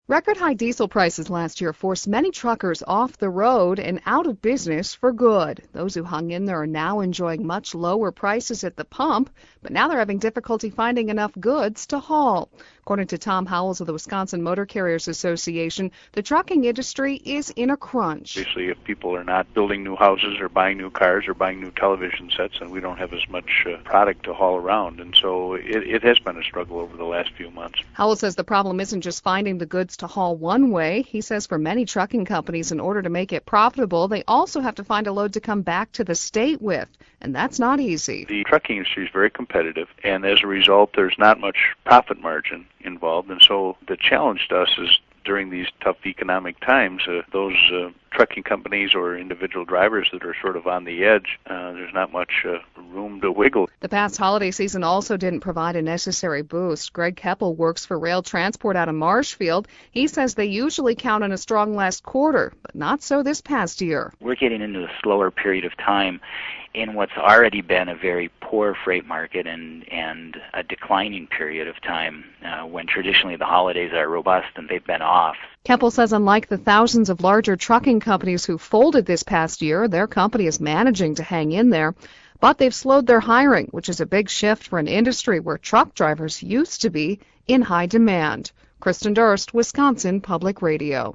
Record high diesel prices last year forced many truckers off the road and out of business for good. Those who hung in there are now enjoying much lower prices at the pump, but now they're having difficulty finding enough goods to haul. According to Tom Howells of the Wisconsin Motor Carriers Association, the trucking industry is in a crunch. Obviously, if people are not building new houses or buying new cars or buying new television sets, then we don't have as much product to haul around. And so it has been a struggle over the last few months. Howells says the problem isn't just finding the goods to haul one way. He says for many trucking companies, in order to make it profitable, they also have to find a load to come back to the state with, and that's not easy. The trucking industry is very competitive, and as a result, there's not much profit margin involved. And so the challenge to us is during these tough economic times, those trucking companies or individual drivers that are sort of on the edge, there's not much room to wiggle. The past holiday season also didn't provide a necessary boost. Greg Keppel works for Rail Transport out of Marshfield. He says they usually count on a strong last quarter, but not so this past year. We're getting into a slower period of time in what's already been a very poor freight market and a declining period of time when traditionally the holidays are robust and they've been off. Keppel says unlike the thousands of larger trucking companies who folded this past year, their company is managing to hang in there. But they've slowed their hiring, which is a big shift for an industry where truck drivers used to be in high demand. Kristen Durst, Wisconsin Public Radio.